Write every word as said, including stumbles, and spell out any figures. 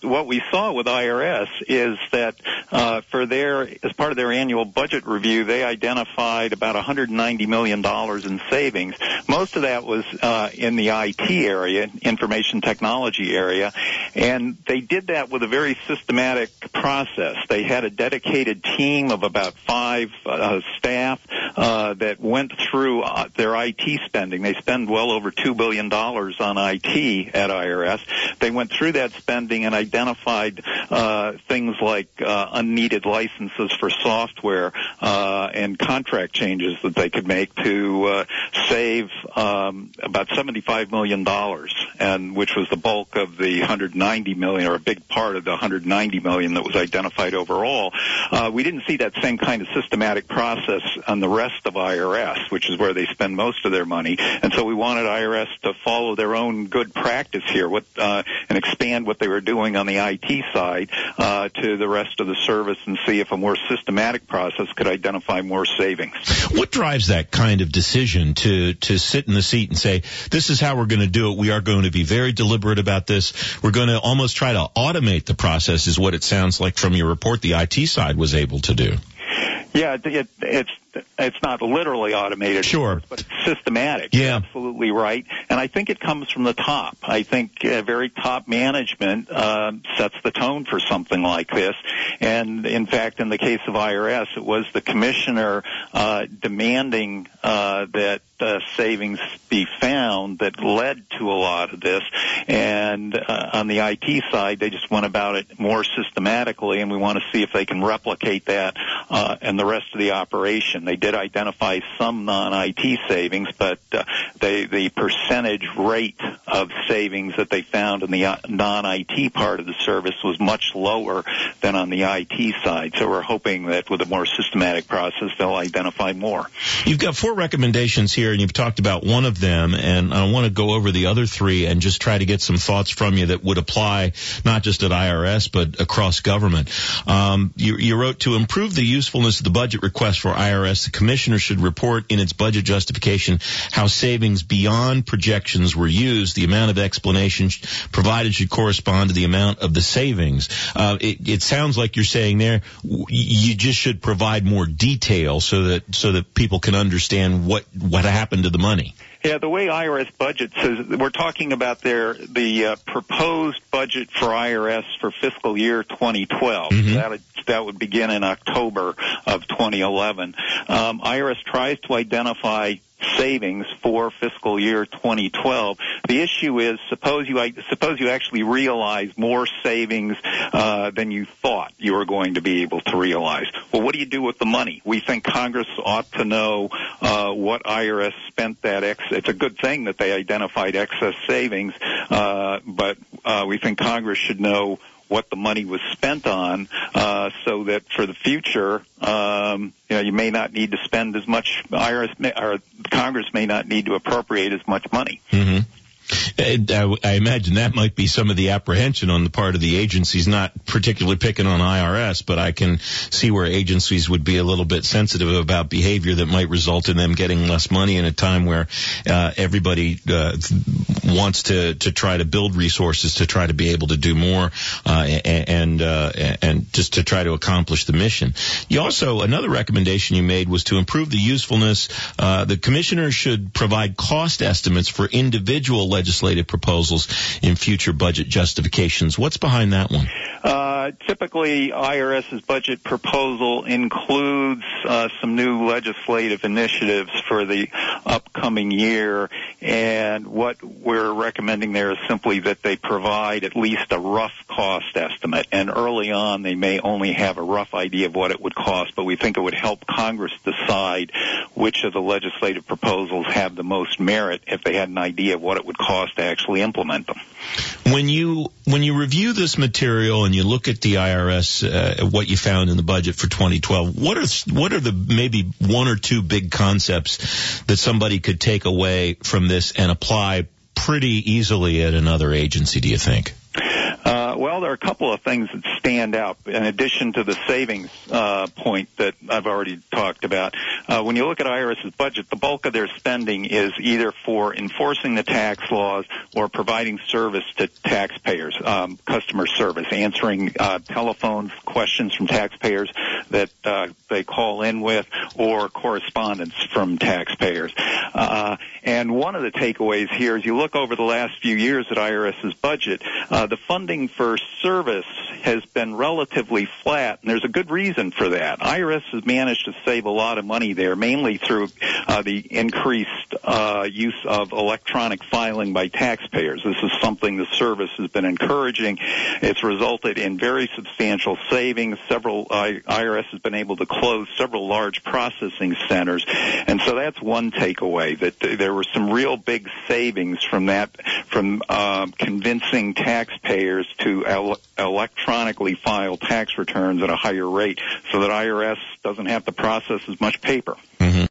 what we saw with I R S is that uh, for their, as part of their annual budget review, they identified about one hundred ninety million dollars in savings. Most of that was uh, in the I T area, information technology area, and they did that with a very systematic process. They had a dedicated team of about five uh, staff uh, that went through uh, their I T spending. They spend well over two billion dollars on I T at I R S. They went through that spending and identified uh, things like uh, unneeded licenses for software uh, and contract changes that they could make to uh, save um, about seventy-five million dollars, and which was the bulk of the one hundred ninety million dollars, or a big part of the one hundred ninety million dollars that was identified overall. Uh, we didn't see that same kind of systematic process on the rest of I R S, which is where they spend most of their money, and so we wanted I R S to follow their own good practice here what, uh, and expand what they were doing on the I T side uh, to the rest of the service and see if a more systematic process could identify more savings. What drives that kind of decision to, to sit in the seat and say, this is how we're going to do it. We are going to be very deliberate about this. We're going to almost try to automate the process is what it sounds like from your report the I T side was able to do. Yeah, it, it, it's it's not literally automated, sure, course, but it's systematic. Yeah, You're absolutely right. And I think it comes from the top. I think uh, very top management uh, sets the tone for something like this. And in fact, in the case of I R S, it was the commissioner uh, demanding uh, that uh, savings be found that led to a lot of this. And uh, on the I T side, they just went about it more systematically, and we want to see if they can replicate that uh, and the rest of the operation. They did identify some non-I T savings, but uh, they, the percentage rate of savings that they found in the uh, non-I T part of the service was much lower than on the I T side. So we're hoping that with a more systematic process, they'll identify more. You've got four recommendations here, and you've talked about one of them, and I want to go over the other three and just try to get some thoughts from you that would apply not just at I R S, but across government. Um, you, you wrote, to improve the usefulness of the budget request for I R S, the commissioner should report in its budget justification how savings beyond projections were used. The amount of explanation provided should correspond to the amount of the savings. Uh, it, it sounds like you're saying there you just should provide more detail so that so that people can understand what what happened to the money. Yeah, the way I R S budgets is, we're talking about their the uh, proposed budget for I R S for fiscal year twenty twelve. Mm-hmm. That would, that would begin in October of twenty eleven. Um, I R S tries to identify savings for fiscal year twenty twelve. The issue is, suppose you suppose you actually realize more savings uh, than you thought you were going to be able to realize. Well, what do you do with the money? We think Congress ought to know uh, what I R S spent that ex. It's a good thing that they identified excess savings, uh, but uh, we think Congress should know what the money was spent on, uh, so that for the future, um, you know, you may not need to spend as much. I R S may, or Congress may not need to appropriate as much money. Mm-hmm. I, I imagine that might be some of the apprehension on the part of the agencies, not particularly picking on I R S, but I can see where agencies would be a little bit sensitive about behavior that might result in them getting less money in a time where uh, everybody uh, wants to, to try to build resources to try to be able to do more uh, and uh, and just to try to accomplish the mission. You also, another recommendation you made was to improve the usefulness. Uh, the commissioner should provide cost estimates for individual legislative proposals in future budget justifications. What's behind that one? Uh, typically, IRS's budget proposal includes uh, some new legislative initiatives for the upcoming year, and what we're recommending there is simply that they provide at least a rough cost estimate. And early on, they may only have a rough idea of what it would cost, but we think it would help Congress decide which of the legislative proposals have the most merit if they had an idea of what it would cost to actually implement them. When you when you review this material and you look at the I R S, uh, what you found in the budget for twenty twelve, what are what are the maybe one or two big concepts that somebody could take away from this and apply pretty easily at another agency, do you think? Uh, Uh, well, there are a couple of things that stand out in addition to the savings uh, point that I've already talked about. Uh, when you look at IRS's budget, the bulk of their spending is either for enforcing the tax laws or providing service to taxpayers, um, customer service, answering uh, telephones, questions from taxpayers that uh, they call in with, or correspondence from taxpayers. Uh, and one of the takeaways here is you look over the last few years at IRS's budget, uh, the funding for service has been relatively flat, and there's a good reason for that. I R S has managed to save a lot of money there, mainly through uh, the increased uh, use of electronic filing by taxpayers. This is something the service has been encouraging. It's resulted in very substantial savings. Several uh, I R S has been able to close several large processing centers, and so that's one takeaway, that there were some real big savings from that, from uh, convincing taxpayers to el- electronically file tax returns at a higher rate so that I R S doesn't have to process as much paper.